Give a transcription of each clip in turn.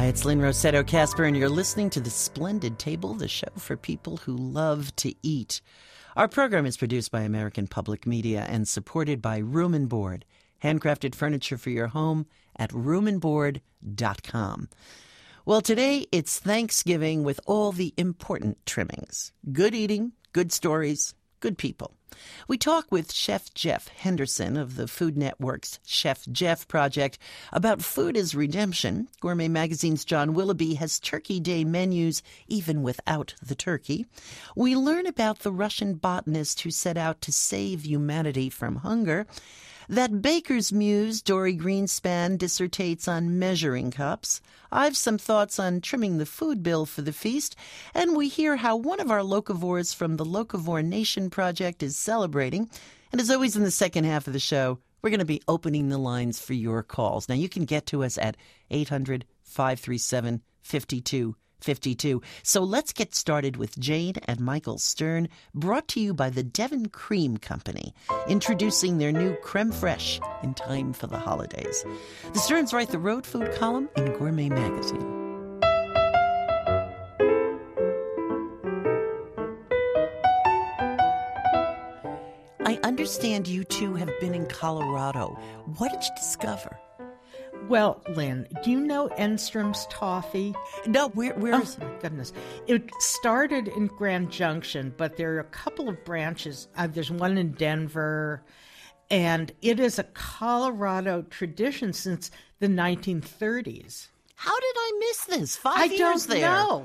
it's Lynn Rossetto Casper, and you're listening to The Splendid Table, the show for people who love to eat. Our program is produced by American Public Media and supported by Room and Board, handcrafted furniture for your home at roomandboard.com. Well, today it's Thanksgiving with all the important trimmings. Good eating, good stories, good people. We talk with Chef Jeff Henderson of the Food Network's Chef Jeff Project about food as redemption. Gourmet Magazine's John Willoughby has Turkey Day menus even without the turkey. We learn about the Russian botanist who set out to save humanity from hunger. That baker's muse, Dory Greenspan, dissertates on measuring cups. I've some thoughts on trimming the food bill for the feast. And we hear how one of our locavores from the Locavore Nation Project is celebrating. And as always in the second half of the show, we're going to be opening the lines for your calls. Now, you can get to us at 800-537-5252. So let's get started with Jane and Michael Stern, brought to you by the Devon Cream Company, introducing their new creme fraiche in time for the holidays. The Sterns write the road food column in Gourmet Magazine. I understand you two have been in Colorado. What did you discover? Well, Lynn, do you know Enstrom's Toffee? No, where is it? Oh, my goodness. It started in Grand Junction, but there are a couple of branches. There's one in Denver, and it is a Colorado tradition since the 1930s. How did I miss this? 5 years there.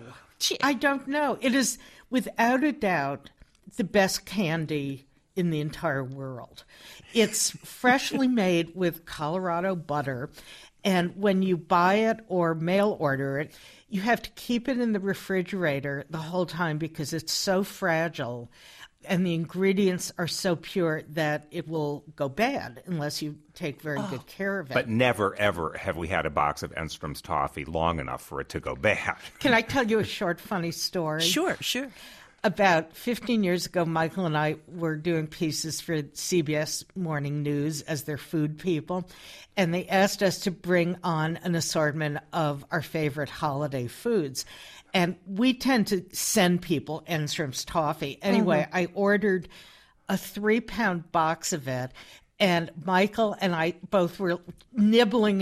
I don't know. It is, without a doubt, the best candy in the entire world. It's freshly made with Colorado butter, and when you buy it or mail order it, you have to keep it in the refrigerator the whole time because it's so fragile and the ingredients are so pure that it will go bad unless you take very good care of it. But never, ever have we had a box of Enstrom's Toffee long enough for it to go bad. Can I tell you a short, funny story? Sure. About 15 years ago, Michael and I were doing pieces for CBS Morning News as their food people, and they asked us to bring on an assortment of our favorite holiday foods. And we tend to send people Enstrom's Toffee. Anyway, I ordered a 3-pound box of it, and Michael and I both were nibbling.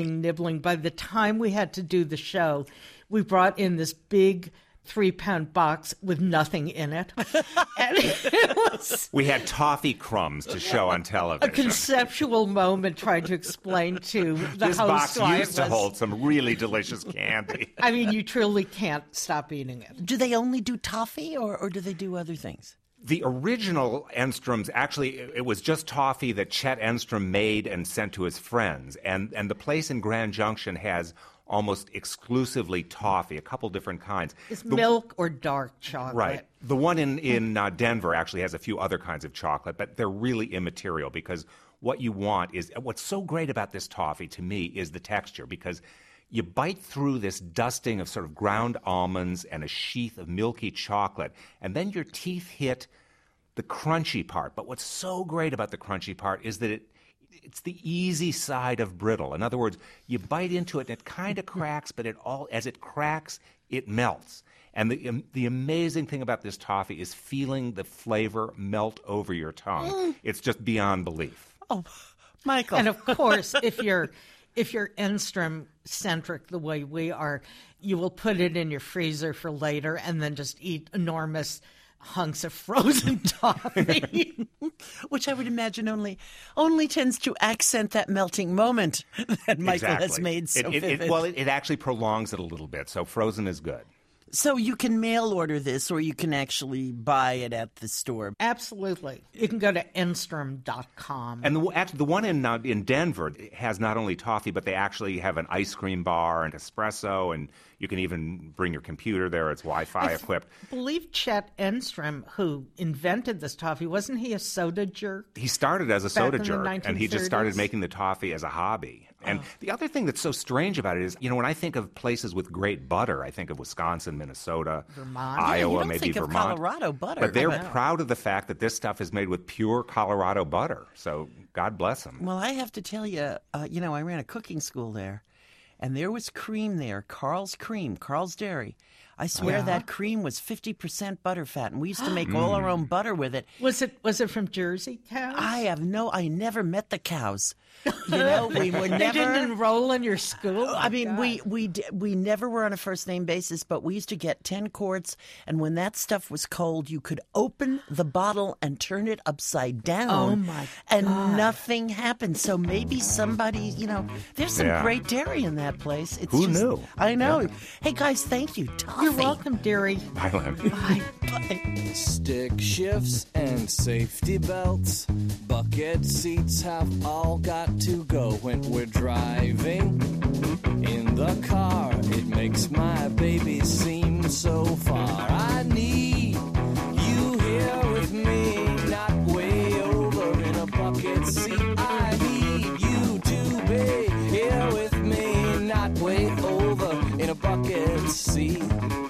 By the time we had to do the show, we brought in this big 3-pound box with nothing in it. And it was we had toffee crumbs to show on television. a conceptual moment trying to explain to the this host box why used it to was. hold some really delicious candy. I mean, you truly can't stop eating it. Do they only do toffee, or do they do other things? The original Enstrom's, actually, it was just toffee that Chet Enstrom made and sent to his friends. And the place in Grand Junction has almost exclusively toffee, a couple different kinds. It's milk or dark chocolate. Right. The one in Denver actually has a few other kinds of chocolate, but they're really immaterial because what you want is, what's so great about this toffee to me is the texture, because you bite through this dusting of sort of ground almonds and a sheath of milky chocolate, and then your teeth hit the crunchy part. But what's so great about the crunchy part is that it's the easy side of brittle. In other words, you bite into it and it kind of cracks, but as it cracks, it melts. And the amazing thing about this toffee is feeling the flavor melt over your tongue. It's just beyond belief. Oh, Michael. And of course, if you're Enstrom-centric the way we are, you will put it in your freezer for later and then just eat enormous hunks of frozen toffee. Which I would imagine only tends to accent that melting moment that Michael has made so vivid. It actually prolongs it a little bit, so frozen is good. So you can mail order this, or you can actually buy it at the store. Absolutely. You can go to enstrom.com. And the one in Denver has not only toffee, but they actually have an ice cream bar and espresso, and you can even bring your computer there. It's Wi-Fi equipped. I believe Chet Enstrom, who invented this toffee, wasn't he a soda jerk? He started as a soda jerk, 1930s? and he just started making the toffee as a hobby. And the other thing that's so strange about it is, when I think of places with great butter, I think of Wisconsin, Minnesota, Vermont. Iowa, you maybe think Vermont. Of Colorado butter. But they're proud of the fact that this stuff is made with pure Colorado butter. So God bless them. Well, I have to tell you, I ran a cooking school there. and there was cream there, Carl's Dairy. I swear that cream was 50% butterfat, and we used to make all our own butter with it. Was it from Jersey cows? I never met the cows. You know, we were never. They didn't enroll in your school. I mean, we never were on a first name basis, but we used to get 10 quarts, and when that stuff was cold, you could open the bottle and turn it upside down. Oh my God! And nothing happened. So maybe somebody, there's some great dairy in that place. Who knew? I know. Yeah. Hey guys, thank you. Toffee. You're welcome, Dairy. Bye, Lynn. Bye. Bye. Stick shifts and safety belts, bucket seats have all got to go when we're driving in the car. It makes my baby seem so far. I need you here with me, not way over in a bucket seat. I need you to be here with me, not way over in a bucket seat.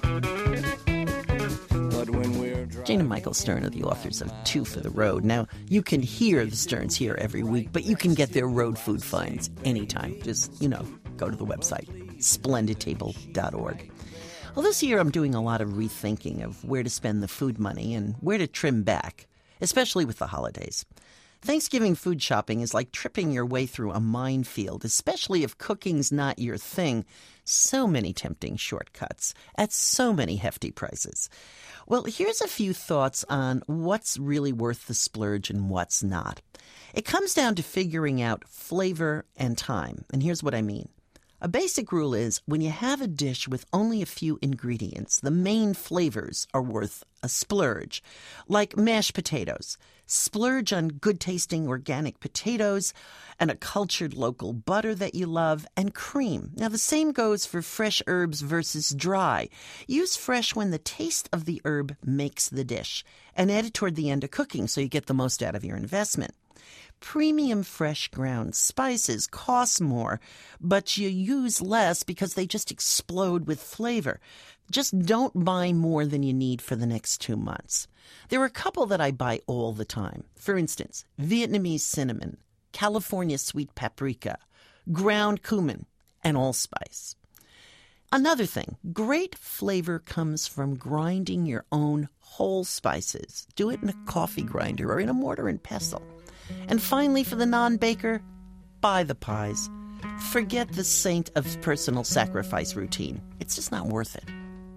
Jane and Michael Stern are the authors of Two for the Road. Now, you can hear the Sterns here every week, but you can get their road food finds anytime. Just, go to the website, splendidtable.org. Well, this year I'm doing a lot of rethinking of where to spend the food money and where to trim back, especially with the holidays. Thanksgiving food shopping is like tripping your way through a minefield, especially if cooking's not your thing. So many tempting shortcuts at so many hefty prices. Well, here's a few thoughts on what's really worth the splurge and what's not. It comes down to figuring out flavor and time, and here's what I mean. A basic rule is when you have a dish with only a few ingredients, the main flavors are worth a splurge. Like mashed potatoes. Splurge on good-tasting organic potatoes and a cultured local butter that you love and cream. Now, the same goes for fresh herbs versus dry. Use fresh when the taste of the herb makes the dish and add it toward the end of cooking so you get the most out of your investment. Premium fresh ground spices cost more, but you use less because they just explode with flavor. Just don't buy more than you need for the next 2 months. There are a couple that I buy all the time. For instance, Vietnamese cinnamon, California sweet paprika, ground cumin, and allspice. Another thing, great flavor comes from grinding your own whole spices. Do it in a coffee grinder or in a mortar and pestle. And finally, for the non-baker, buy the pies. Forget the saint of personal sacrifice routine. It's just not worth it.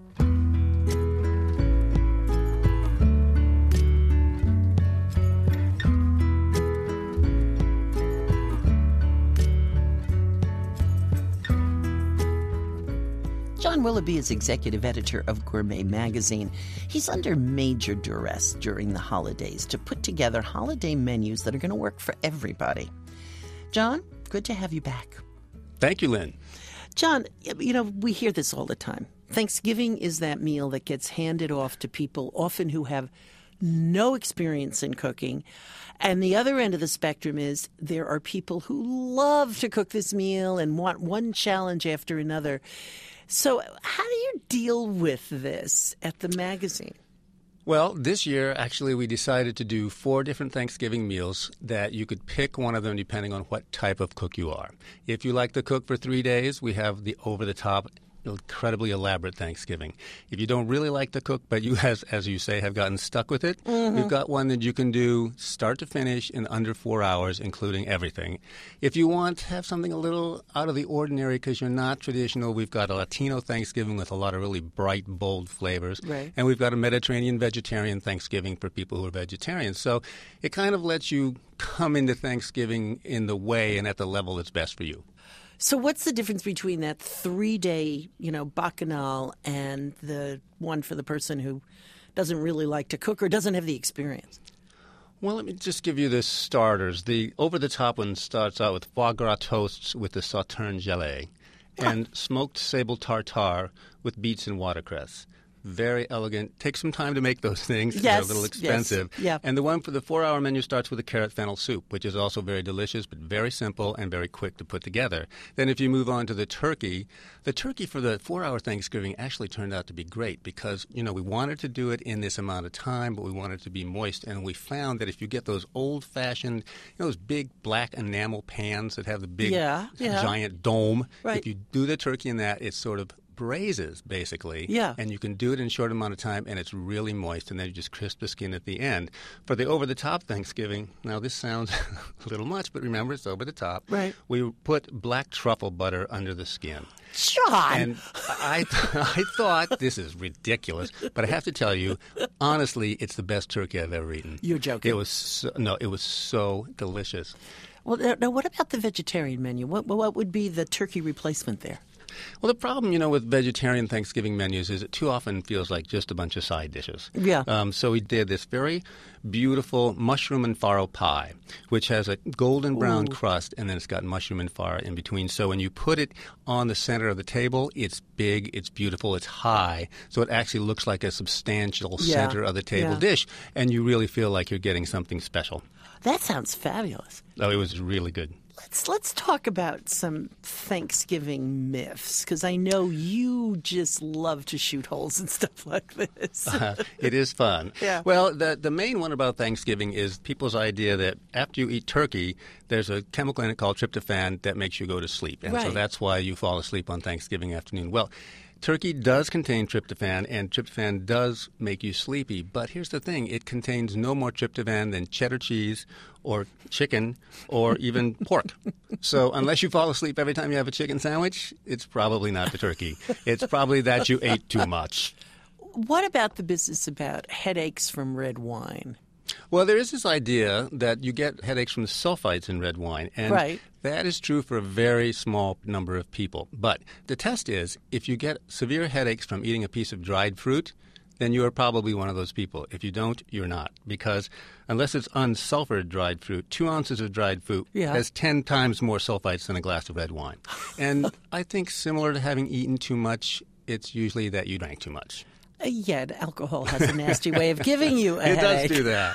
John Willoughby is executive editor of Gourmet magazine. He's under major duress during the holidays to put together holiday menus that are going to work for everybody. John, good to have you back. Thank you, Lynn. John, we hear this all the time. Thanksgiving is that meal that gets handed off to people often who have no experience in cooking. And the other end of the spectrum is there are people who love to cook this meal and want one challenge after another. So how do you deal with this at the magazine? Well, this year, actually, we decided to do 4 different Thanksgiving meals that you could pick one of them depending on what type of cook you are. If you like to cook for 3 days, we have the over-the-top, incredibly elaborate Thanksgiving. If you don't really like to cook, but you, as you say, have gotten stuck with it, we've got one that you can do start to finish in under 4 hours, including everything. If you want to have something a little out of the ordinary because you're not traditional, we've got a Latino Thanksgiving with a lot of really bright, bold flavors. Right. And we've got a Mediterranean vegetarian Thanksgiving for people who are vegetarians. So it kind of lets you come into Thanksgiving in the way and at the level that's best for you. So what's the difference between that 3-day, bacchanal and the one for the person who doesn't really like to cook or doesn't have the experience? Well, let me just give you the starters. The over-the-top one starts out with foie gras toasts with the sauterne gelée and smoked sable tartare with beets and watercress. very elegant. Takes some time to make those things. Yes, they're a little expensive. yes, yeah. And the one for the 4-hour menu starts with a carrot fennel soup, which is also very delicious, but very simple and very quick to put together. Then if you move on to the turkey for the 4-hour Thanksgiving actually turned out to be great because, we wanted to do it in this amount of time, but we wanted it to be moist. And we found that if you get those old-fashioned, those big black enamel pans that have the big giant dome, right. If you do the turkey in that, it's sort of braises, basically. Yeah. And you can do it in a short amount of time, and it's really moist, and then you just crisp the skin at the end. For the over-the-top Thanksgiving, now this sounds a little much, but remember, it's over-the-top. Right. We put black truffle butter under the skin. John! And I thought, this is ridiculous, but I have to tell you, honestly, it's the best turkey I've ever eaten. You're joking. It was so delicious. Well, now what about the vegetarian menu? What would be the turkey replacement there? Well, the problem, with vegetarian Thanksgiving menus is it too often feels like just a bunch of side dishes. Yeah. So we did this very beautiful mushroom and farro pie, which has a golden brown crust, and then it's got mushroom and farro in between. So when you put it on the center of the table, it's big, it's beautiful, it's high, so it actually looks like a substantial center of the table dish, and you really feel like you're getting something special. That sounds fabulous. Oh, it was really good. Let's talk about some Thanksgiving myths, because I know you just love to shoot holes and stuff like this. It is fun. Yeah. Well, the main one about Thanksgiving is people's idea that after you eat turkey, there's a chemical in it called tryptophan that makes you go to sleep. And so Right. that's why you fall asleep on Thanksgiving afternoon. Well, turkey does contain tryptophan, and tryptophan does make you sleepy. But here's the thing. It contains no more tryptophan than cheddar cheese or chicken or even pork. So unless you fall asleep every time you have a chicken sandwich, it's probably not the turkey. It's probably that you ate too much. What about the business about headaches from red wine? Well, there is this idea that you get headaches from the sulfites in red wine, and Right. that is true for a very small number of people. But the test is, if you get severe headaches from eating a piece of dried fruit, then you are probably one of those people. If you don't, you're not. Because unless it's unsulfured dried fruit, 2 ounces of dried fruit has 10 times more sulfites than a glass of red wine. And I think similar to having eaten too much, it's usually that you drank too much. Yet alcohol has a nasty way of giving you a It headache. does do that.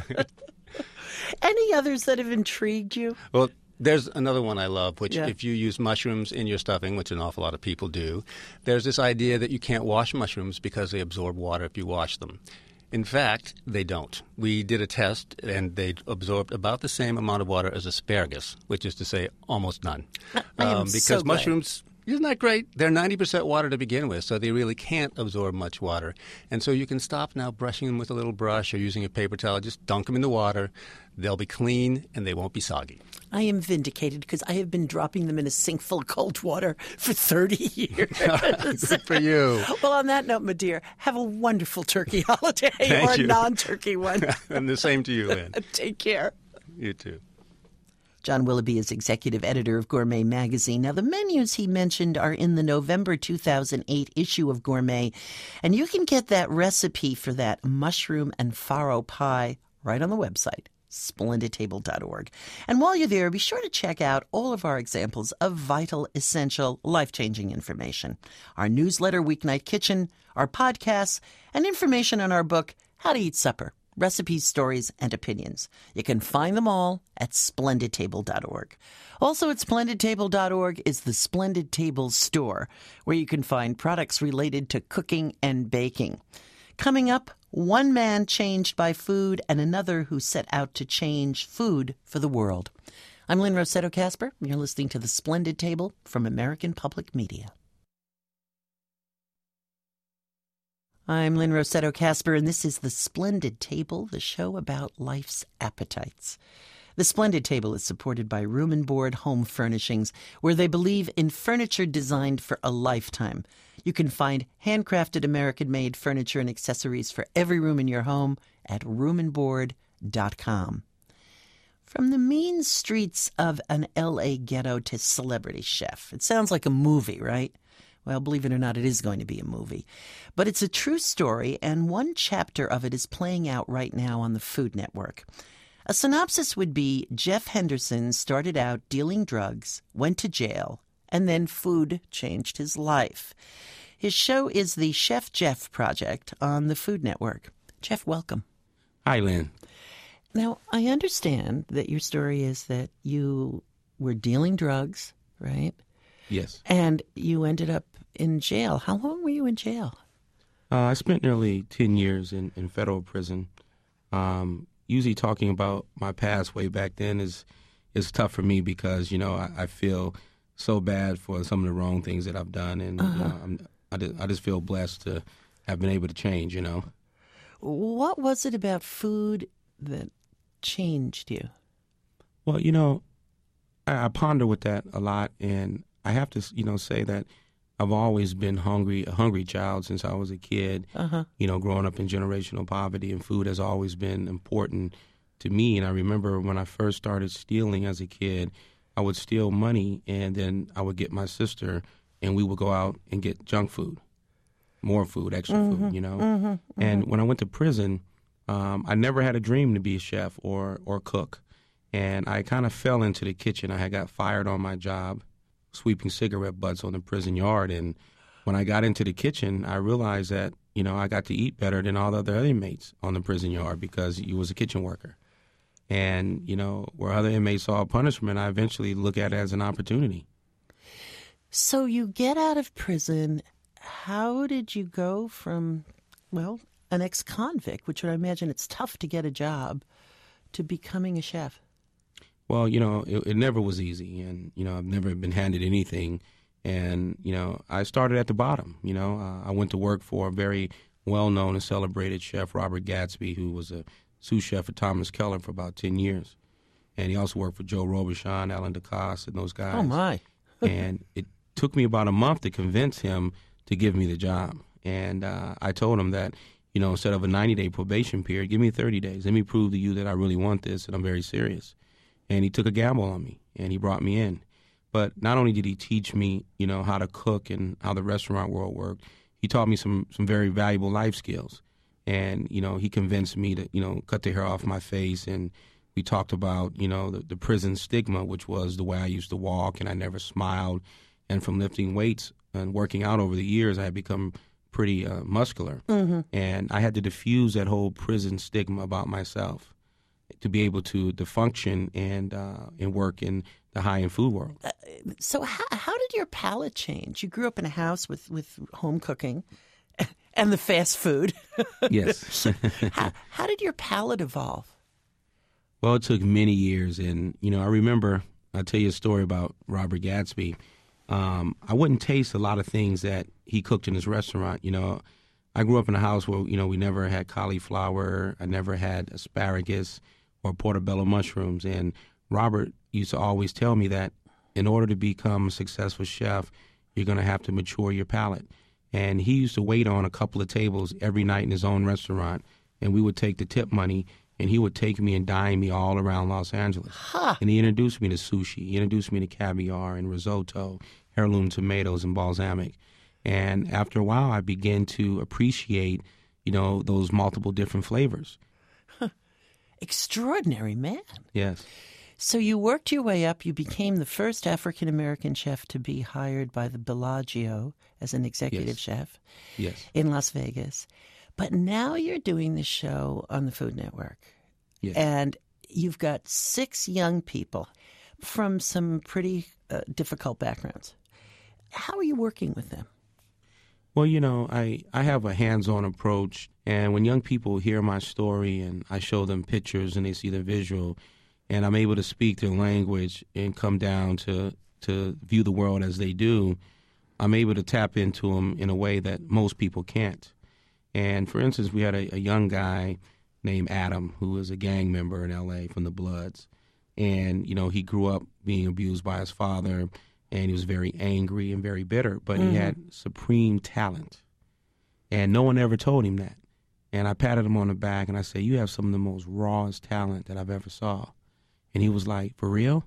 Any others that have intrigued you? Well, there's another one I love, which Yeah. if you use mushrooms in your stuffing, which an awful lot of people do, there's this idea that you can't wash mushrooms because they absorb water if you wash them. In fact, they don't. We did a test, and they absorbed about the same amount of water as asparagus, which is to say almost none. I am because so glad. mushrooms... Isn't that great? They're 90% water to begin with, so they really can't absorb much water. And so you can stop now brushing them with a little brush or using a paper towel. Just dunk them in the water. They'll be clean, and they won't be soggy. I am vindicated because I have been dropping them in a sink full of cold water for 30 years. Good for you. Well, on that note, my dear, have a wonderful turkey holiday Thank or a you. non-turkey one. And the same to you, Lynn. Take care. You too. John Willoughby is executive editor of Gourmet magazine. Now, the menus he mentioned are in the November 2008 issue of Gourmet, and you can get that recipe for that mushroom and farro pie right on the website, splendidtable.org. And while you're there, be sure to check out all of our examples of vital, essential, life-changing information. Our newsletter, Weeknight Kitchen, our podcasts, and information on our book, How to Eat Supper. Recipes, stories, and opinions. You can find them all at splendidtable.org. Also at splendidtable.org is the Splendid Table store, where you can find products related to cooking and baking. Coming up, one man changed by food and another who set out to change food for the world. I'm Lynn Rossetto Kasper, and you're listening to The Splendid Table from American Public Media. I'm Lynn Rossetto Kasper, and this is The Splendid Table, the show about life's appetites. The Splendid Table is supported by Room and Board Home Furnishings, where they believe in furniture designed for a lifetime. You can find handcrafted American-made furniture and accessories for every room in your home at roomandboard.com. From the mean streets of an L.A. ghetto to celebrity chef. It sounds like a movie, right? Well, believe it or not, it is going to be a movie. But it's a true story, and one chapter of it is playing out right now on the Food Network. A synopsis would be Jeff Henderson started out dealing drugs, went to jail, and then food changed his life. His show is the Chef Jeff Project on the Food Network. Jeff, welcome. Hi, Lynn. Now, I understand that your story is that you were dealing drugs, right? Yes. And you ended up in jail. How long were you in jail? I spent nearly 10 years in federal prison. Usually talking about my past way back then is tough for me because, you know, I feel so bad for some of the wrong things that I've done. And I just feel blessed to have been able to change, you know. What was it about food that changed you? Well, you know, I ponder with that a lot, and I have to, you know, say that I've always been a hungry child since I was a kid. You know, growing up in generational poverty, and food has always been important to me. And I remember when I first started stealing as a kid, I would steal money, and then I would get my sister, and we would go out and get junk food, more food, extra food, you know. And when I went to prison, I never had a dream to be a chef or cook. And I kind of fell into the kitchen. I had got fired on my job, sweeping cigarette butts on the prison yard. And when I got into the kitchen, I realized that, you know, I got to eat better than all the other inmates on the prison yard because you was a kitchen worker. And, you know, where other inmates saw punishment, I eventually look at it as an opportunity. So you get out of prison. How did you go from, well, an ex-convict, which I imagine it's tough to get a job, to becoming a chef? Well, you know, it never was easy. And, you know, I've never been handed anything. And, you know, I started at the bottom. You know, I went to work for a very well-known and celebrated chef, Robert Gadsby, who was a sous chef for Thomas Keller for about 10 years. And he also worked for Joe Robuchon, Alan Ducasse, and those guys. Oh, my. And it took me about a month to convince him to give me the job. And I told him that, you know, instead of a 90-day probation period, give me 30 days. Let me prove to you that I really want this and I'm very serious. And he took a gamble on me, and he brought me in. But not only did he teach me, you know, how to cook and how the restaurant world worked, he taught me some very valuable life skills. And, you know, he convinced me to, you know, cut the hair off my face. And we talked about, you know, the prison stigma, which was the way I used to walk, and I never smiled. And from lifting weights and working out over the years, I had become pretty muscular. And I had to diffuse that whole prison stigma about myself to be able to function and work in the high-end food world. So how did your palate change? You grew up in a house with home cooking and the fast food. Yes. How did your palate evolve? Well, it took many years. And, you know, I remember, I'll tell you a story about Robert Gadsby. I wouldn't taste a lot of things that he cooked in his restaurant. You know, I grew up in a house where, you know, we never had cauliflower. I never had asparagus or portobello mushrooms. And Robert used to always tell me that in order to become a successful chef, you're going to have to mature your palate. And he used to wait on a couple of tables every night in his own restaurant, and we would take the tip money, and he would take me and dine me all around Los Angeles. And he introduced me to sushi. He introduced me to caviar and risotto, heirloom tomatoes and balsamic. And after a while, I began to appreciate, you know, those multiple different flavors. Extraordinary man. Yes. So you worked your way up. You became the first African-American chef to be hired by the Bellagio as an executive chef in Las Vegas. But now you're doing the show on the Food Network. Yes. And you've got 6 young people from some pretty difficult backgrounds. How are you working with them? Well, you know, I have a hands-on approach, and when young people hear my story and I show them pictures and they see the visual, and I'm able to speak their language and come down to view the world as they do, I'm able to tap into them in a way that most people can't. And, for instance, we had a young guy named Adam who was a gang member in L.A. from the Bloods. And, you know, he grew up being abused by his father, and he was very angry and very bitter, but he had supreme talent. And no one ever told him that. And I patted him on the back, and I said, you have some of the most rawest talent that I've ever saw. And he was like, for real?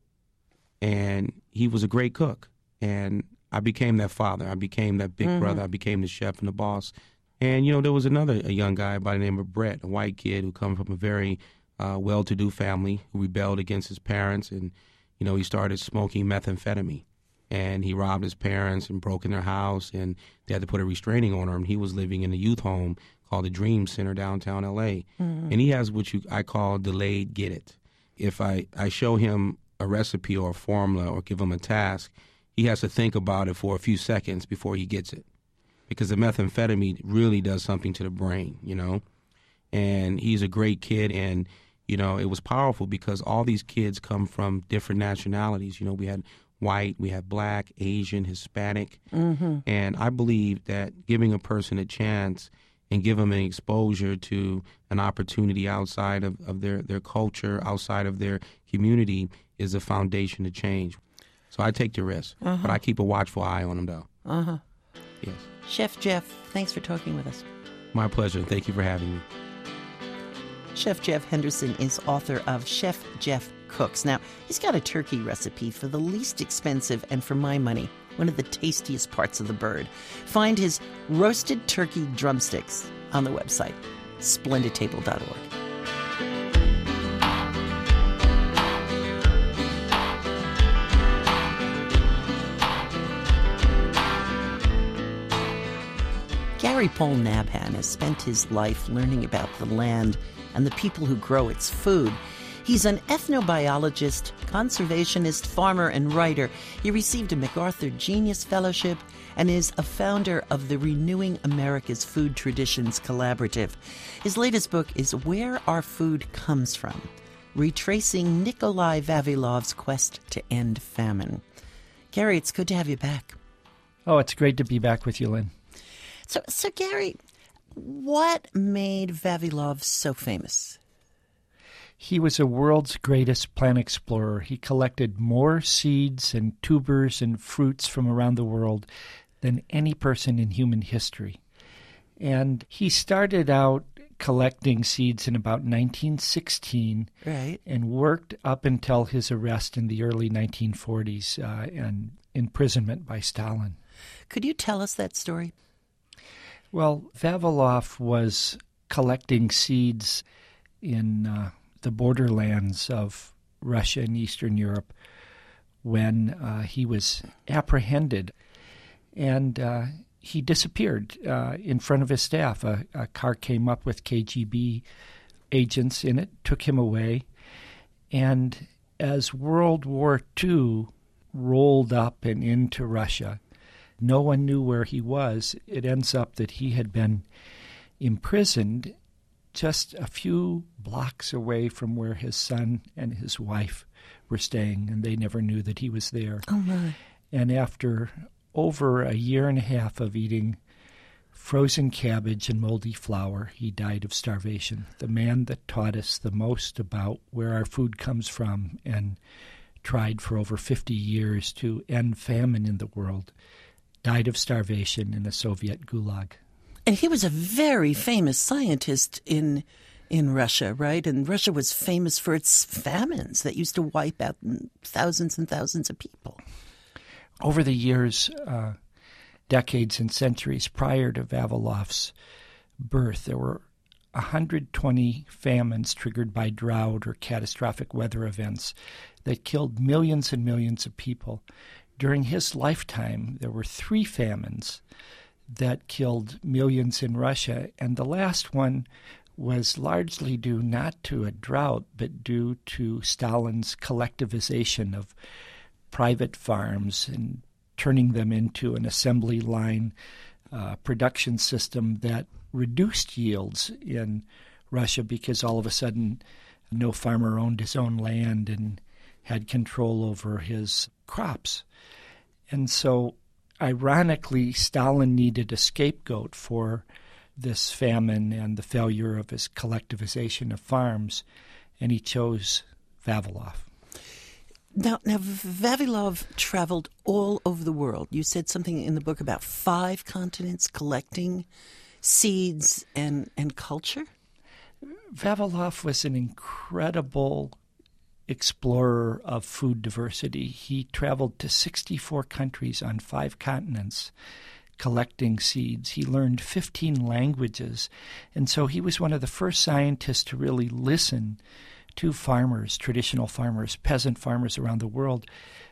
And he was a great cook. And I became that father. I became that big brother. I became the chef and the boss. And, you know, there was a young guy by the name of Brett, a white kid who come from a very well-to-do family who rebelled against his parents. And, you know, he started smoking methamphetamine. and he robbed his parents and broke in their house, and they had to put a restraining order on him. He was living in a youth home called the Dream Center downtown L.A., and he has what I call delayed get it. If I show him a recipe or a formula or give him a task, he has to think about it for a few seconds before he gets it, because the methamphetamine really does something to the brain, And he's a great kid, and, it was powerful because all these kids come from different nationalities. We had white, we had black, Asian, Hispanic. And I believe that giving a person a chance and give them an exposure to an opportunity outside of their culture, outside of their community, is a foundation to change. So I take the risk, but I keep a watchful eye on them, though. Yes. Chef Jeff, thanks for talking with us. My pleasure. Thank you for having me. Chef Jeff Henderson is author of Chef Jeff Cooks. Now, he's got a turkey recipe for the least expensive and, for my money, one of the tastiest parts of the bird. Find his roasted turkey drumsticks on the website, splendidtable.org. Gary Paul Nabhan has spent his life learning about the land and the people who grow its food. He's an ethnobiologist, conservationist, farmer, and writer. He received a MacArthur Genius Fellowship and is a founder of the Renewing America's Food Traditions Collaborative. His latest book is Where Our Food Comes From, retracing Nikolai Vavilov's quest to end famine. Gary, it's good to have you back. Oh, it's great to be back with you, Lynn. So Gary, what made Vavilov so famous? He was the world's greatest plant explorer. He collected more seeds and tubers and fruits from around the world than any person in human history. And he started out collecting seeds in about 1916, right, and worked up until his arrest in the early 1940s and imprisonment by Stalin. Could you tell us that story? Well, Vavilov was collecting seeds in the borderlands of Russia and Eastern Europe when he was apprehended, and he disappeared in front of his staff. A car came up with KGB agents in it, took him away, and as World War II rolled up and into Russia, no one knew where he was. It ends up that he had been imprisoned just a few blocks away from where his son and his wife were staying, and they never knew that he was there. Oh, my. And after over a year and a half of eating frozen cabbage and moldy flour, he died of starvation. The man that taught us the most about where our food comes from and tried for over 50 years to end famine in the world died of starvation in a Soviet gulag. And he was a very famous scientist in Russia, right? And Russia was famous for its famines that used to wipe out thousands and thousands of people. Over the years, decades and centuries prior to Vavilov's birth, there were 120 famines triggered by drought or catastrophic weather events that killed millions and millions of people. During his lifetime, there were 3 famines that killed millions in Russia, and the last one was largely due not to a drought, but due to Stalin's collectivization of private farms and turning them into an assembly line production system that reduced yields in Russia because all of a sudden no farmer owned his own land and had control over his crops. And so, ironically, Stalin needed a scapegoat for this famine and the failure of his collectivization of farms, and he chose Vavilov. Now, Vavilov traveled all over the world. You said something in the book about 5 continents collecting seeds and culture? Vavilov was an incredible explorer of food diversity. He traveled to 64 countries on 5 continents collecting seeds. He learned 15 languages, and so he was one of the first scientists to really listen to farmers, traditional farmers, peasant farmers around the world,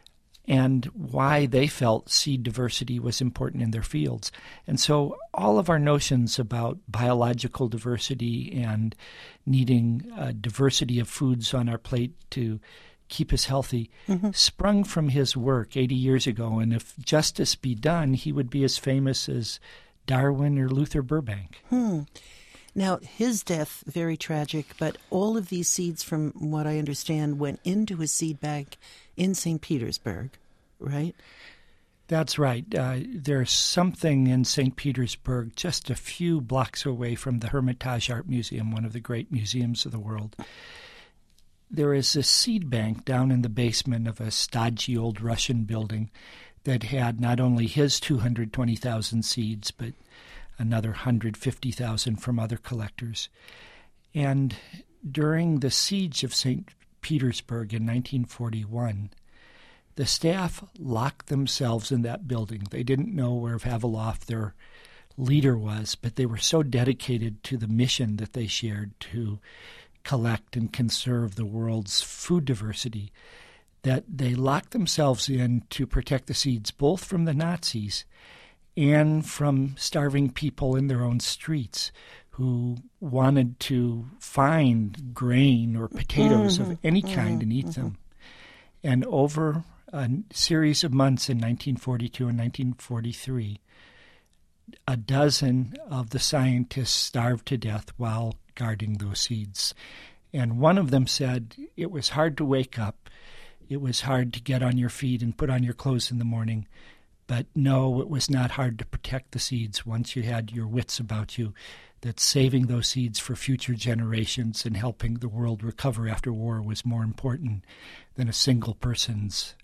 and why they felt seed diversity was important in their fields. And so all of our notions about biological diversity and needing a diversity of foods on our plate to keep us healthy sprung from his work 80 years ago. And if justice be done, he would be as famous as Darwin or Luther Burbank. Now, his death, very tragic, but all of these seeds, from what I understand, went into his seed bank in St. Petersburg, right? That's right. There's something in St. Petersburg just a few blocks away from the Hermitage Art Museum, one of the great museums of the world. There is a seed bank down in the basement of a stodgy old Russian building that had not only his 220,000 seeds, but another 150,000 from other collectors. And during the siege of St. Petersburg in 1941, the staff locked themselves in that building. They didn't know where Vavilov, their leader, was, but they were so dedicated to the mission that they shared to collect and conserve the world's food diversity that they locked themselves in to protect the seeds both from the Nazis and from starving people in their own streets who wanted to find grain or potatoes of any kind and eat them. And over a series of months in 1942 and 1943, a dozen of the scientists starved to death while guarding those seeds. And one of them said it was hard to wake up. It was hard to get on your feet and put on your clothes in the morning. But no, it was not hard to protect the seeds once you had your wits about you, that saving those seeds for future generations and helping the world recover after war was more important than a single person's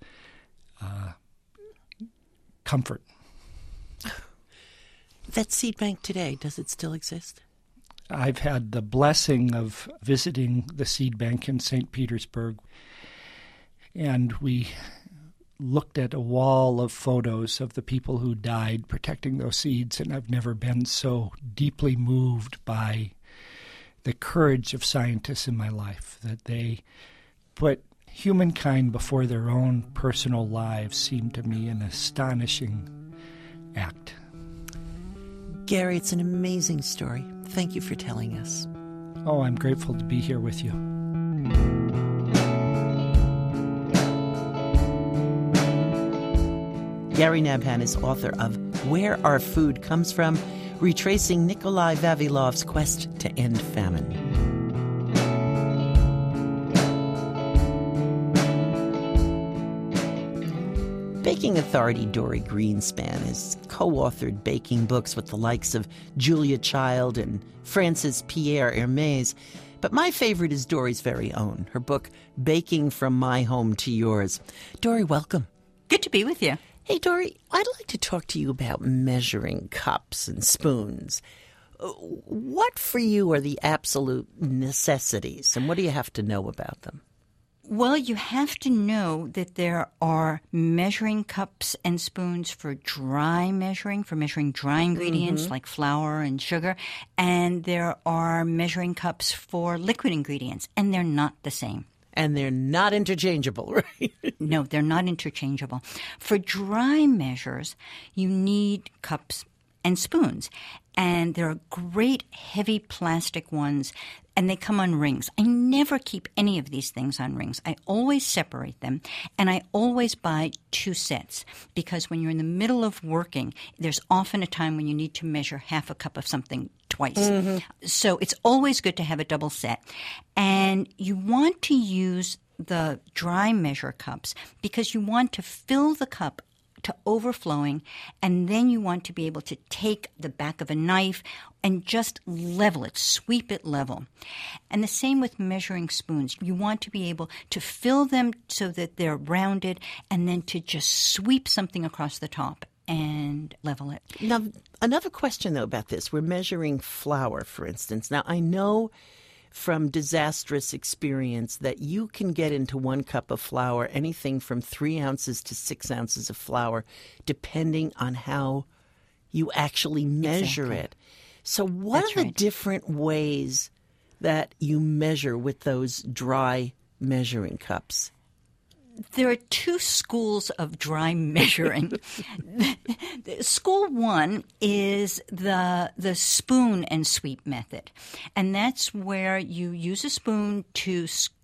comfort. That seed bank today, does it still exist? I've had the blessing of visiting the seed bank in St. Petersburg, and we looked at a wall of photos of the people who died protecting those seeds, and I've never been so deeply moved by the courage of scientists in my life, that they put humankind before their own personal lives seemed to me an astonishing act. Gary, it's an amazing story. Thank you for telling us. Oh, I'm grateful to be here with you. Gary Nabhan is author of Where Our Food Comes From, retracing Nikolai Vavilov's quest to end famine. Baking authority Dorie Greenspan has co-authored baking books with the likes of Julia Child and Francis Pierre Hermès. But my favorite is Dorie's very own, her book, Baking from My Home to Yours. Dorie, welcome. Good to be with you. Hey, Dorie, I'd like to talk to you about measuring cups and spoons. What for you are the absolute necessities, and what do you have to know about them? Well, you have to know that there are measuring cups and spoons for dry measuring, for measuring dry ingredients like flour and sugar, and there are measuring cups for liquid ingredients, and they're not the same. And they're not interchangeable, right? No, they're not interchangeable. For dry measures, you need cups and spoons. And there are great heavy plastic ones, and they come on rings. I never keep any of these things on rings. I always separate them, and I always buy two sets, because when you're in the middle of working, there's often a time when you need to measure half a cup of something twice. So it's always good to have a double set. And you want to use the dry measure cups because you want to fill the cup to overflowing, and then you want to be able to take the back of a knife and just level it, sweep it level. And the same with measuring spoons. You want to be able to fill them so that they're rounded, and then to just sweep something across the top and level it. Now, another question, though, about this. We're measuring flour, for instance. Now, I know from disastrous experience that you can get into 1 cup of flour anything from 3 ounces to 6 ounces of flour, depending on how you actually measure it. So what are the different ways that you measure with those dry measuring cups? There are two schools of dry measuring. School one is the spoon and sweep method, and that's where you use a spoon to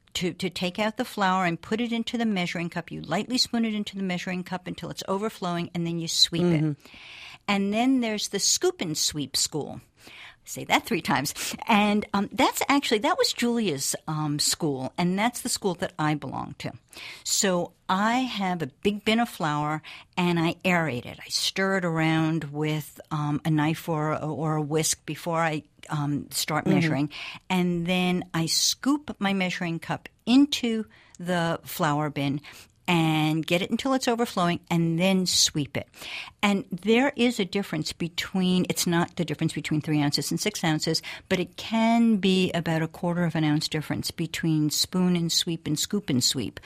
take out the flour and put it into the measuring cup. You lightly spoon it into the measuring cup until it's overflowing, and then you sweep it. And then there's the scoop and sweep school. Say that 3 times. And that was Julia's school, and that's the school that I belong to. So I have a big bin of flour, and I aerate it. I stir it around with a knife or a whisk before I start measuring. And then I scoop my measuring cup into the flour bin and get it until it's overflowing, and then sweep it. And there is a difference it's not the difference between 3 ounces and 6 ounces, but it can be about a 1/4 of an ounce difference between spoon and sweep and scoop and sweep.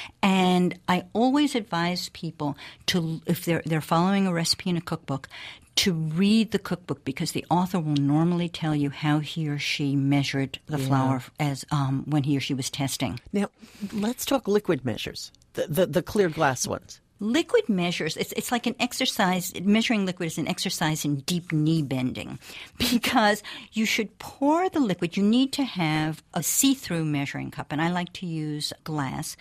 And I always advise people to, if they're following a recipe in a cookbook, to read the cookbook, because the author will normally tell you how he or she measured the flour as when he or she was testing. Now, let's talk liquid measures. The clear glass ones. Liquid measures, it's like an exercise. Measuring liquid is an exercise in deep knee bending, because you should pour the liquid. You need to have a see-through measuring cup, and I like to use glass.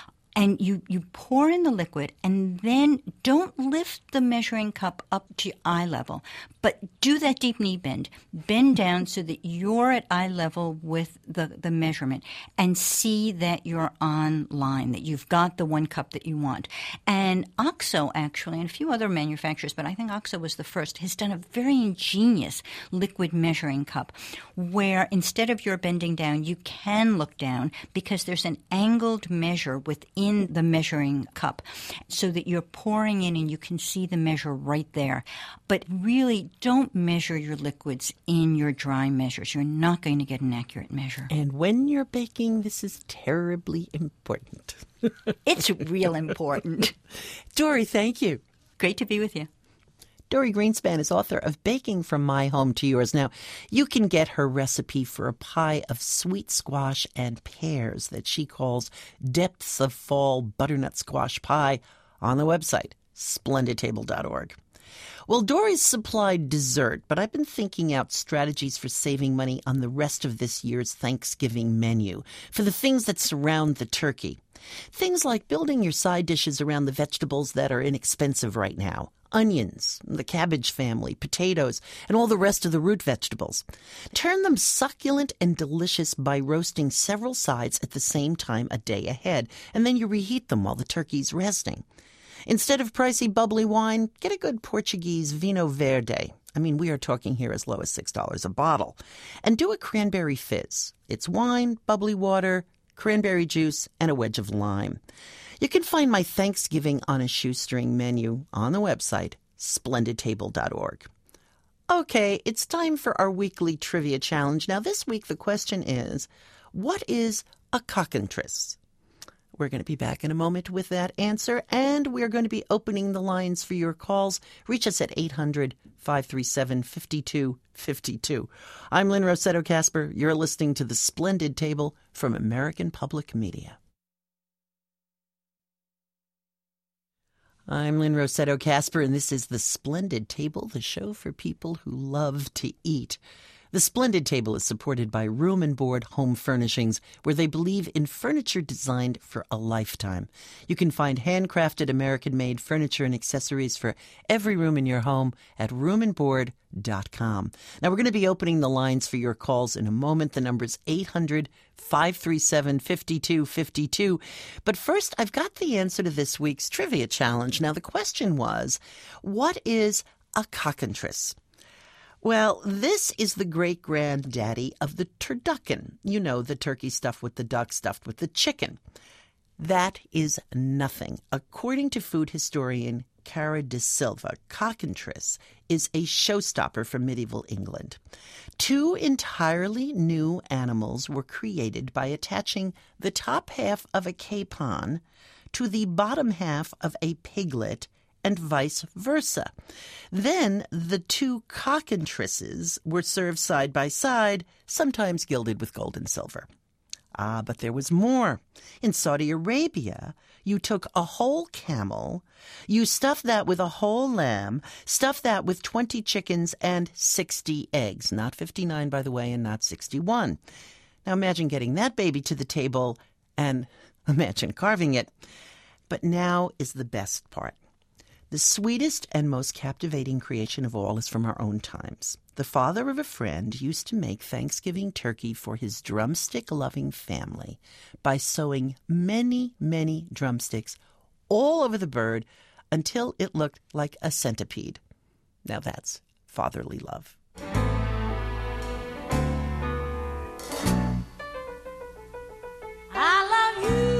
And you pour in the liquid, and then don't lift the measuring cup up to eye level, but do that deep knee bend. Bend down so that you're at eye level with the measurement, and see that you're on line, that you've got the 1 cup that you want. And OXO, actually, and a few other manufacturers, but I think OXO was the first, has done a very ingenious liquid measuring cup where instead of your bending down, you can look down, because there's an angled measure within the measuring cup so that you're pouring in and you can see the measure right there. But really, don't measure your liquids in your dry measures. You're not going to get an accurate measure. And when you're baking, this is terribly important. It's real important. Dory, thank you. Great to be with you. Dory Greenspan is author of Baking from My Home to Yours. Now, you can get her recipe for a pie of sweet squash and pears that she calls Depths of Fall Butternut Squash Pie on the website, splendidtable.org. Well, Dory's supplied dessert, but I've been thinking out strategies for saving money on the rest of this year's Thanksgiving menu for the things that surround the turkey. Things like building your side dishes around the vegetables that are inexpensive right now. Onions, the cabbage family, potatoes, and all the rest of the root vegetables. Turn them succulent and delicious by roasting several sides at the same time a day ahead, and then you reheat them while the turkey's resting. Instead of pricey bubbly wine, get a good Portuguese Vinho Verde. I mean, we are talking here as low as $6 a bottle. And do a cranberry fizz. It's wine, bubbly water, cranberry juice, and a wedge of lime. You can find my Thanksgiving on a shoestring menu on the website, splendidtable.org. Okay, it's time for our weekly trivia challenge. Now, this week the question is, what is a cockatrice? We're going to be back in a moment with that answer, and we're going to be opening the lines for your calls. Reach us at 800-537-5252. I'm Lynn Rossetto Kasper. You're listening to The Splendid Table from American Public Media. I'm Lynn Rossetto Kasper, and this is The Splendid Table, the show for people who love to eat. The Splendid Table is supported by Room and Board Home Furnishings, where they believe in furniture designed for a lifetime. You can find handcrafted American-made furniture and accessories for every room in your home at roomandboard.com. Now, we're going to be opening the lines for your calls in a moment. The number is 800-537-5252. But first, I've got the answer to this week's trivia challenge. Now, the question was, what is a cockatrice? Well, this is the great-granddaddy of the turducken. You know, the turkey stuffed with the duck, stuffed with the chicken. That is nothing. According to food historian Cara de Silva, cockatrice is a showstopper from medieval England. 2 entirely new animals were created by attaching the top half of a capon to the bottom half of a piglet and vice versa. Then the 2 cockatrices were served side by side, sometimes gilded with gold and silver. Ah, but there was more. In Saudi Arabia, you took a whole camel, you stuffed that with a whole lamb, stuffed that with 20 chickens and 60 eggs. Not 59, by the way, and not 61. Now imagine getting that baby to the table and imagine carving it. But now is the best part. The sweetest and most captivating creation of all is from our own times. The father of a friend used to make Thanksgiving turkey for his drumstick-loving family by sewing many, many drumsticks all over the bird until it looked like a centipede. Now that's fatherly love. I love you.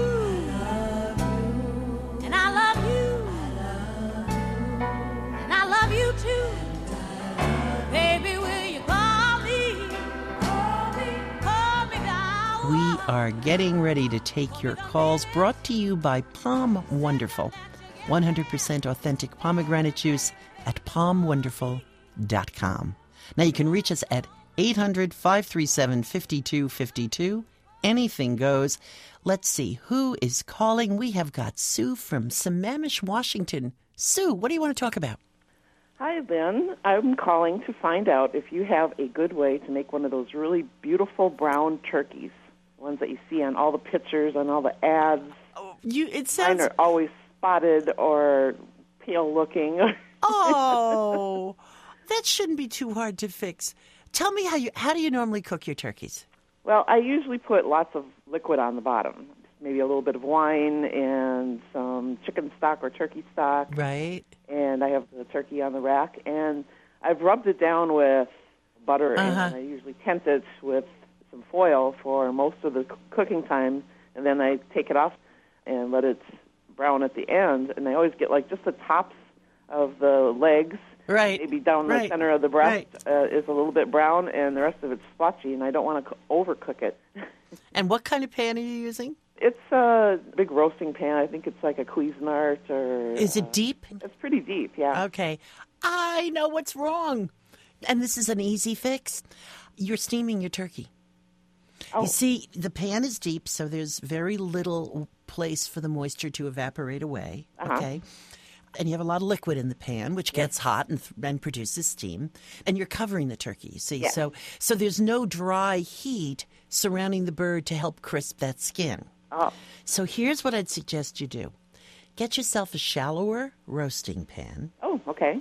We are getting ready to take your calls, brought to you by Palm Wonderful. 100% authentic pomegranate juice at palmwonderful.com. Now you can reach us at 800-537-5252. Anything goes. Let's see who is calling. We have got Sue from Sammamish, Washington. Sue, what do you want to talk about? Hi, Lynn. I'm calling to find out if you have a good way to make one of those really beautiful brown turkeys, ones that you see on all the pictures, on all the ads. Oh, it sounds... Mine are always spotted or pale-looking. Oh, that shouldn't be too hard to fix. Tell me how do you normally cook your turkeys? Well, I usually put lots of liquid on the bottom. Maybe a little bit of wine and some chicken stock or turkey stock. Right. And I have the turkey on the rack. And I've rubbed it down with butter, and I usually tent it with some foil for most of the cooking time. And then I take it off and let it brown at the end. And I always get like just the tops of the legs. Right. Maybe down the center of the breast is a little bit brown, and the rest of it's splotchy, and I don't want to overcook it. And what kind of pan are you using? It's a big roasting pan. I think it's like a Cuisinart or... Is it deep? It's pretty deep, yeah. Okay. I know what's wrong. And this is an easy fix. You're steaming your turkey. Oh. You see, the pan is deep, so there's very little place for the moisture to evaporate away, okay? And you have a lot of liquid in the pan, which gets hot and produces steam. And you're covering the turkey, you see. Yes. So there's no dry heat surrounding the bird to help crisp that skin. Oh. So here's what I'd suggest you do. Get yourself a shallower roasting pan. Oh, okay.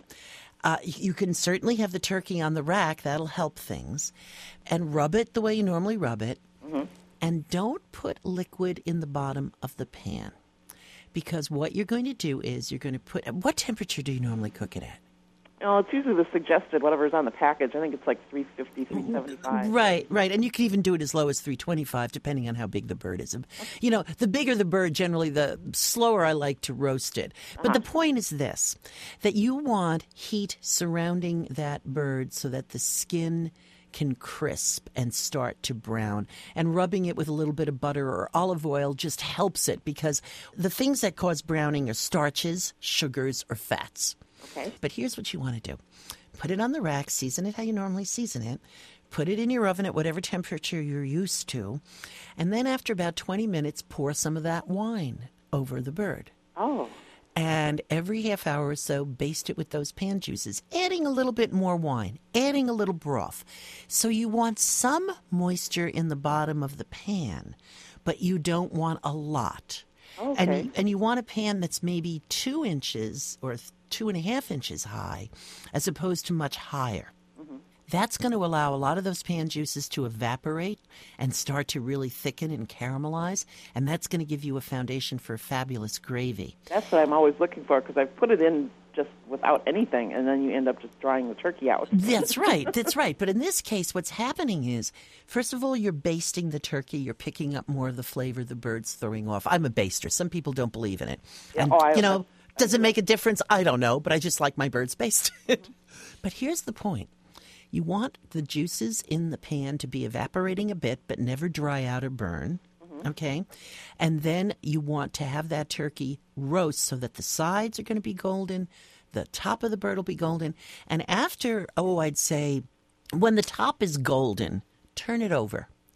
You can certainly have the turkey on the rack. That'll help things. And rub it the way you normally rub it. Mm-hmm. And don't put liquid in the bottom of the pan. Because what you're going to do is you're going to put... What temperature do you normally cook it at? Oh, it's usually the suggested, whatever's on the package. I think it's like 350, 375. Right. And you can even do it as low as 325, depending on how big the bird is. You know, the bigger the bird, generally, the slower I like to roast it. But the point is this, that you want heat surrounding that bird so that the skin can crisp and start to brown. And rubbing it with a little bit of butter or olive oil just helps it, because the things that cause browning are starches, sugars, or fats. Okay. But here's what you want to do. Put it on the rack, season it how you normally season it, put it in your oven at whatever temperature you're used to, and then after about 20 minutes, pour some of that wine over the bird. Oh. And every half hour or so, baste it with those pan juices, adding a little bit more wine, adding a little broth. So you want some moisture in the bottom of the pan, but you don't want a lot. Okay. And you want a pan that's maybe 2 inches or 2.5 inches high, as opposed to much higher. Mm-hmm. That's going to allow a lot of those pan juices to evaporate and start to really thicken and caramelize, and that's going to give you a foundation for a fabulous gravy. That's what I'm always looking for, because I've put it in just without anything, and then you end up just drying the turkey out. That's right. But in this case, what's happening is, first of all, you're basting the turkey. You're picking up more of the flavor the bird's throwing off. I'm a baster. Some people don't believe in it. Yeah, and, does it make a difference? I don't know, but I just like my birds basted. But here's the point. You want the juices in the pan to be evaporating a bit, but never dry out or burn. Okay? And then you want to have that turkey roast so that the sides are going to be golden, the top of the bird will be golden. And after, I'd say, when the top is golden, turn it over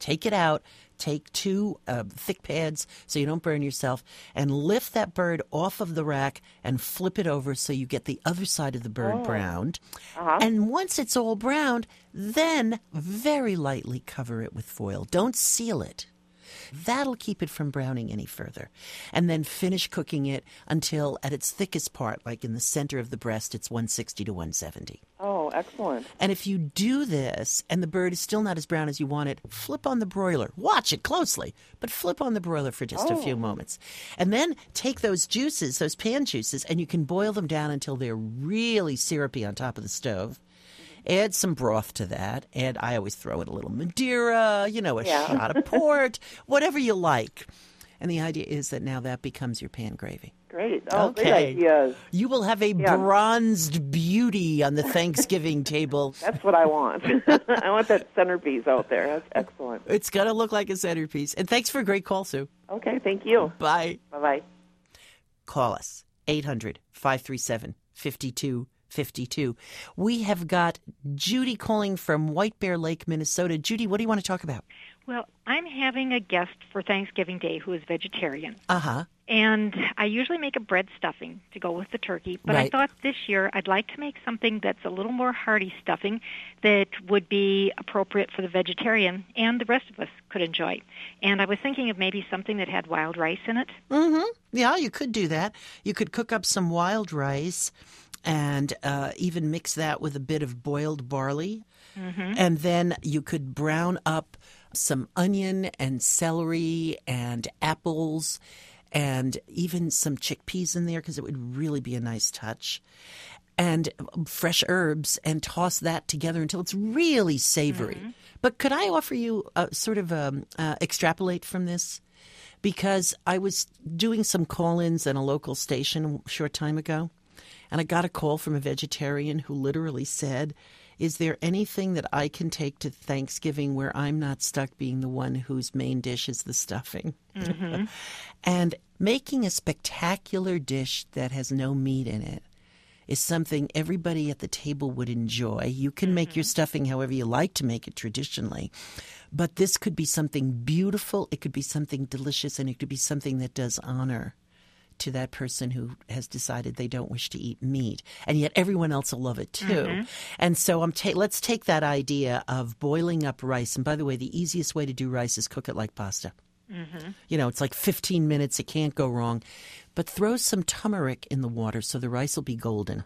take it out, take 2 thick pads so you don't burn yourself, and lift that bird off of the rack and flip it over so you get the other side of the bird browned. And once it's all browned, then very lightly cover it with foil. Don't seal it. That'll keep it from browning any further. And then finish cooking it until at its thickest part, like in the center of the breast, it's 160 to 170. Oh, excellent. And if you do this and the bird is still not as brown as you want it, flip on the broiler. Watch it closely, but flip on the broiler for just a few moments. And then take those juices, those pan juices, and you can boil them down until they're really syrupy on top of the stove. Add some broth to that, and I always throw in a little Madeira, a shot of port, whatever you like. And the idea is that now that becomes your pan gravy. Great. Oh, great ideas. You will have a bronzed beauty on the Thanksgiving table. That's what I want. I want that centerpiece out there. That's excellent. It's going to look like a centerpiece. And thanks for a great call, Sue. Okay, thank you. Bye. Bye-bye. Call us, 800-537-5252. We have got Judy calling from White Bear Lake, Minnesota. Judy, what do you want to talk about? Well, I'm having a guest for Thanksgiving Day who is vegetarian. Uh-huh. And I usually make a bread stuffing to go with the turkey. But I thought this year I'd like to make something that's a little more hearty stuffing that would be appropriate for the vegetarian and the rest of us could enjoy. And I was thinking of maybe something that had wild rice in it. Mm-hmm. Yeah, you could do that. You could cook up some wild rice and even mix that with a bit of boiled barley. Mm-hmm. And then you could brown up some onion and celery and apples and even some chickpeas in there because it would really be a nice touch. And fresh herbs, and toss that together until it's really savory. Mm-hmm. But could I offer you extrapolate from this? Because I was doing some call-ins at a local station a short time ago, and I got a call from a vegetarian who literally said, is there anything that I can take to Thanksgiving where I'm not stuck being the one whose main dish is the stuffing? Mm-hmm. And making a spectacular dish that has no meat in it is something everybody at the table would enjoy. You can make your stuffing however you like to make it traditionally. But this could be something beautiful, it could be something delicious, and it could be something that does honor to that person who has decided they don't wish to eat meat. And yet everyone else will love it too. Mm-hmm. And so let's take that idea of boiling up rice. And by the way, the easiest way to do rice is cook it like pasta. Mm-hmm. It's like 15 minutes. It can't go wrong. But throw some turmeric in the water so the rice will be golden.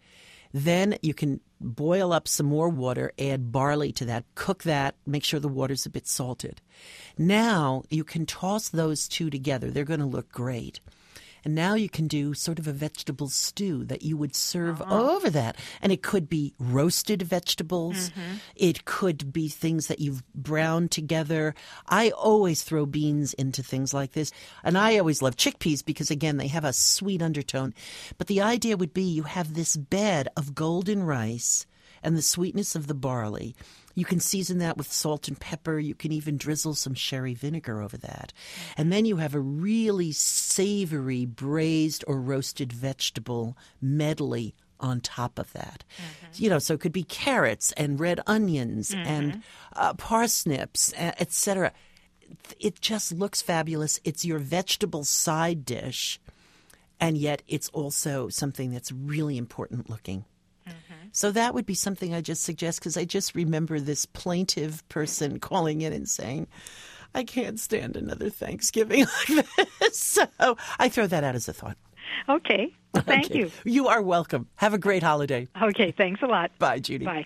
Then you can boil up some more water, add barley to that, cook that, make sure the water's a bit salted. Now you can toss those two together. They're going to look great. And now you can do sort of a vegetable stew that you would serve over that. And it could be roasted vegetables. Mm-hmm. It could be things that you've browned together. I always throw beans into things like this. And I always love chickpeas because, again, they have a sweet undertone. But the idea would be you have this bed of golden rice and the sweetness of the barley. You can season that with salt and pepper. You can even drizzle some sherry vinegar over that. And then you have a really savory braised or roasted vegetable medley on top of that. Mm-hmm. So it could be carrots and red onions and parsnips, etc. It just looks fabulous. It's your vegetable side dish, and yet it's also something that's really important looking. So that would be something I just suggest, because I just remember this plaintive person calling in and saying, I can't stand another Thanksgiving like this. So I throw that out as a thought. Okay. Thank you. You are welcome. Have a great holiday. Okay. Thanks a lot. Bye, Judy. Bye.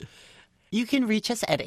You can reach us at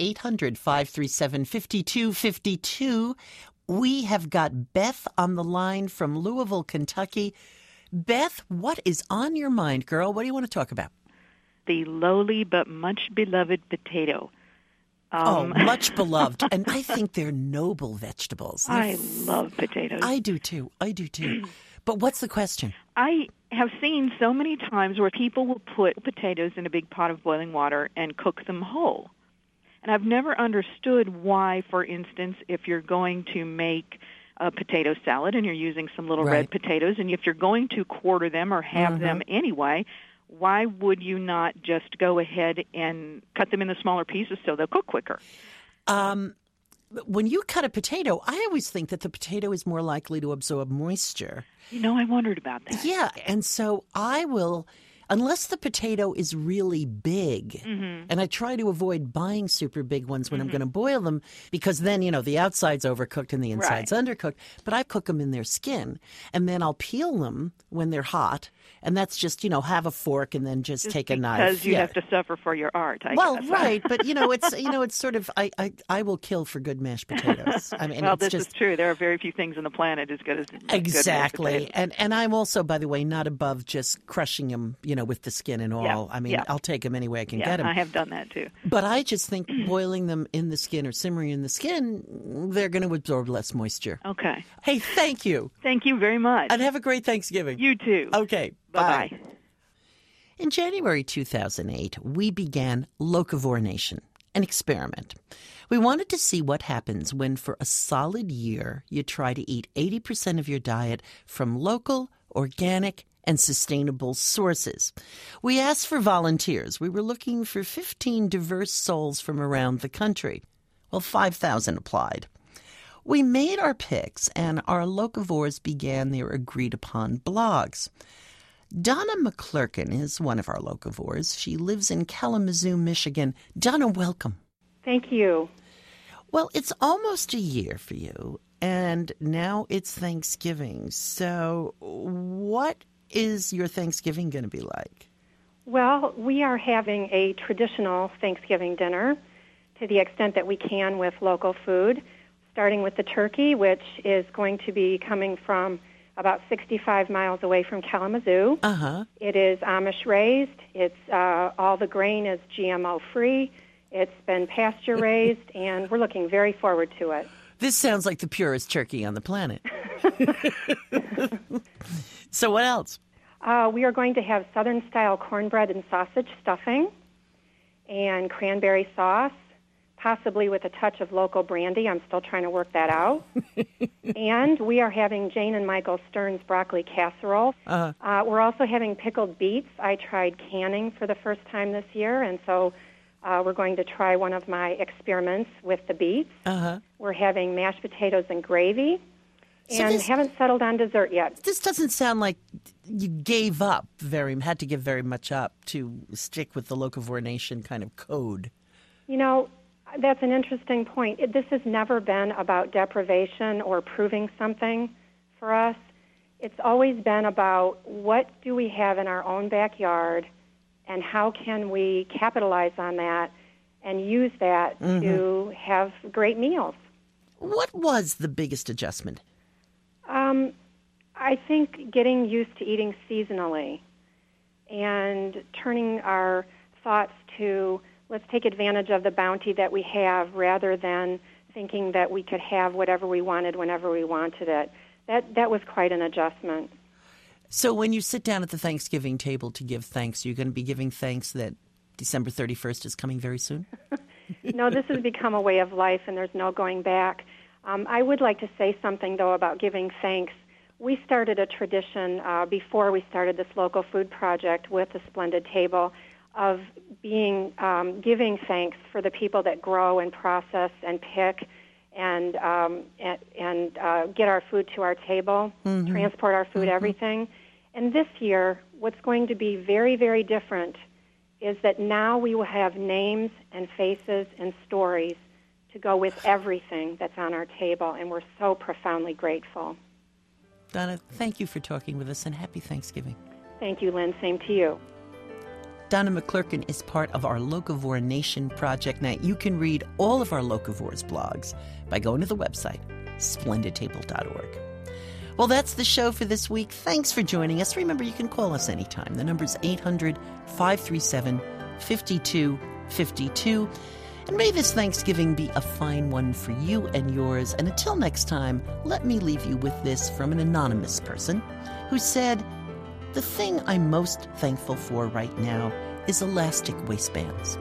800-537-5252. We have got Beth on the line from Louisville, Kentucky. Beth, what is on your mind, girl? What do you want to talk about? The lowly but much beloved potato. Much beloved. And I think they're noble vegetables. I love potatoes. I do too. But what's the question? I have seen so many times where people will put potatoes in a big pot of boiling water and cook them whole. And I've never understood why, for instance, if you're going to make a potato salad and you're using some little red potatoes, and if you're going to quarter them or have them anyway, why would you not just go ahead and cut them into smaller pieces so they'll cook quicker? when you cut a potato, I always think that the potato is more likely to absorb moisture. I wondered about that. Yeah, and so I will, unless the potato is really big, and I try to avoid buying super big ones when I'm going to boil them, because then, the outside's overcooked and the inside's undercooked. But I cook them in their skin, and then I'll peel them when they're hot, and that's just, have a fork and then just take a knife. Because you have to suffer for your art, I guess. Right, but, it's sort of, I will kill for good mashed potatoes. I mean, well, this is true. There are very few things on the planet as good as exactly. Good mashed potatoes. And I'm also, by the way, not above just crushing them, with the skin and all. Yeah, I mean, I'll take them any way I can get them. I have done that too. But I just think boiling them in the skin or simmering in the skin, they're going to absorb less moisture. Okay. Hey, thank you. Thank you very much. And have a great Thanksgiving. You too. Okay. Bye-bye. Bye. In January 2008, we began Locavore Nation, an experiment. We wanted to see what happens when for a solid year you try to eat 80% of your diet from local, organic, and sustainable sources. We asked for volunteers. We were looking for 15 diverse souls from around the country. Well, 5,000 applied. We made our picks, and our locavores began their agreed-upon blogs. Donna McClurkin is one of our locavores. She lives in Kalamazoo, Michigan. Donna, welcome. Thank you. Well, it's almost a year for you, and now it's Thanksgiving. So what is your Thanksgiving going to be like? Well, we are having a traditional Thanksgiving dinner to the extent that we can with local food, starting with the turkey, which is going to be coming from about 65 miles away from Kalamazoo. It is Amish raised. It's all the grain is GMO free. It's been pasture raised, and we're looking very forward to it. This sounds like the purest turkey on the planet. So what else? We are going to have Southern-style cornbread and sausage stuffing and cranberry sauce, possibly with a touch of local brandy. I'm still trying to work that out. And we are having Jane and Michael Stern's broccoli casserole. We're also having pickled beets. I tried canning for the first time this year, and so we're going to try one of my experiments with the beets. We're having mashed potatoes and gravy, and haven't settled on dessert yet. This doesn't sound like you gave up had to give very much up to stick with the Locavore Nation kind of code. That's an interesting point. This has never been about deprivation or proving something for us. It's always been about what do we have in our own backyard and how can we capitalize on that and use that to have great meals. What was the biggest adjustment? I think getting used to eating seasonally and turning our thoughts to let's take advantage of the bounty that we have rather than thinking that we could have whatever we wanted whenever we wanted it. That was quite an adjustment. So when you sit down at the Thanksgiving table to give thanks, you're going to be giving thanks that December 31st is coming very soon? No, this has become a way of life, and there's no going back. I would like to say something, though, about giving thanks. We started a tradition before we started this local food project with the Splendid Table of giving thanks for the people that grow and process and pick and get our food to our table, transport our food, everything. And this year, what's going to be very, very different is that now we will have names and faces and stories to go with everything that's on our table, and we're so profoundly grateful. Donna, thank you for talking with us, and happy Thanksgiving. Thank you, Lynn. Same to you. Donna McClurkin is part of our Locavore Nation project. Now, you can read all of our Locavores blogs by going to the website, splendidtable.org. Well, that's the show for this week. Thanks for joining us. Remember, you can call us anytime. The number's 800-537-5252. And may this Thanksgiving be a fine one for you and yours. And until next time, let me leave you with this from an anonymous person who said, "The thing I'm most thankful for right now is elastic waistbands."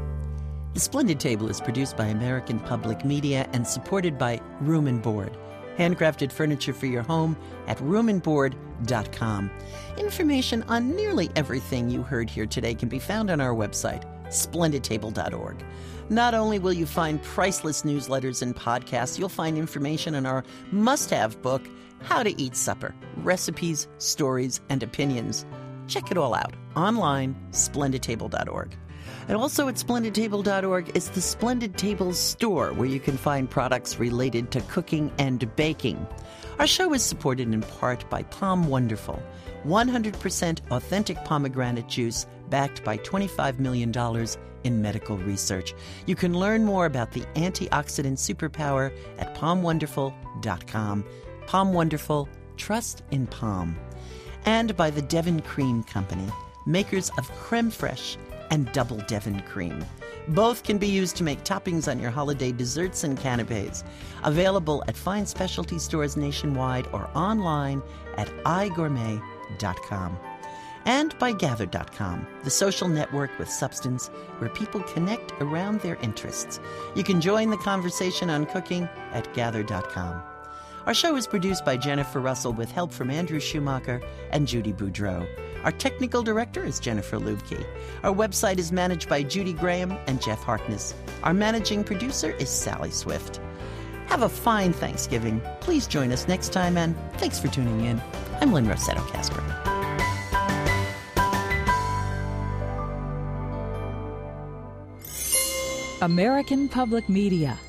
The Splendid Table is produced by American Public Media and supported by Room and Board. handcrafted furniture for your home at roomandboard.com. Information on nearly everything you heard here today can be found on our website, splendidtable.org. Not only will you find priceless newsletters and podcasts, you'll find information in our must-have book, How to Eat Supper, Recipes, Stories, and Opinions. Check it all out online, splendidtable.org. And also at splendidtable.org is the Splendid Tables store, where you can find products related to cooking and baking. Our show is supported in part by Palm Wonderful, 100% authentic pomegranate juice backed by $25 million in medical research. You can learn more about the antioxidant superpower at palmwonderful.com. Palm Wonderful, trust in Palm. And by the Devon Cream Company, makers of creme fraiche and double Devon cream. Both can be used to make toppings on your holiday desserts and canapes. Available at fine specialty stores nationwide or online at igourmet.com. And by Gather.com, the social network with substance where people connect around their interests. You can join the conversation on cooking at Gather.com. Our show is produced by Jennifer Russell with help from Andrew Schumacher and Judy Boudreau. Our technical director is Jennifer Lubke. Our website is managed by Judy Graham and Jeff Harkness. Our managing producer is Sally Swift. Have a fine Thanksgiving. Please join us next time, and thanks for tuning in. I'm Lynn Rossetto Castro. American Public Media